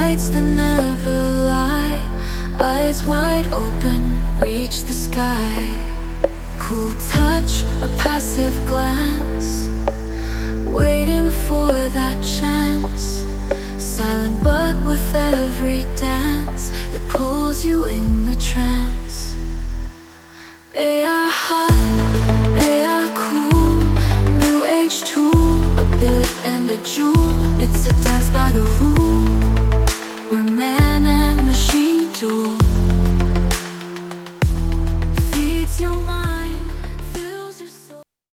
nights that never lie, eyes wide open, reach the sky. Cool touch, a passive glance, waiting for that chance. Silent but with every dance, it pulls you in the trance. They are hot.